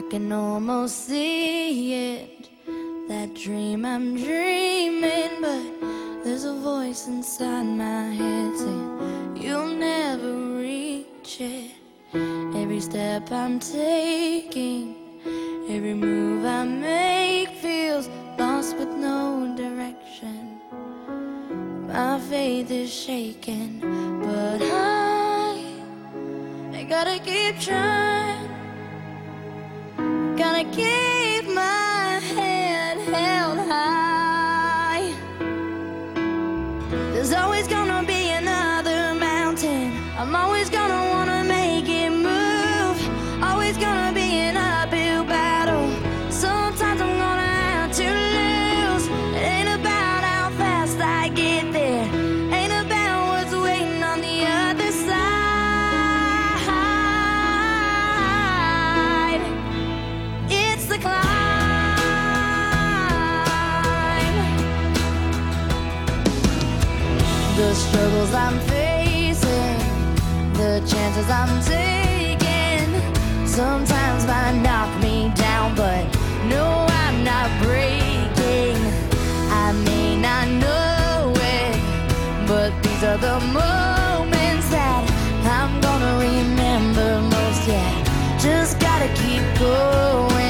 can almost see it, that dream I'm dreaming, but there's a voice inside my head saying you'll never reach it. Every step I'm taking, every move I make feels lost with no direction. My faith is shaking, but I gotta keep trying. Gotta keep my head held high. There's always gonna be another mountain. I'm always gonna wanna make it move. Always gonna be an uphill battle. Sometimes I'm gonna have to lose. It ain't about how fast I get there, ain't about what's waiting on the other side. It's the climb. The struggles I'm facing, the chances I'm taking, sometimes might knock me down, but no, I'm not breaking. I may not know it, but these are the moments that I'm gonna remember most. Yeah, just gotta keep going.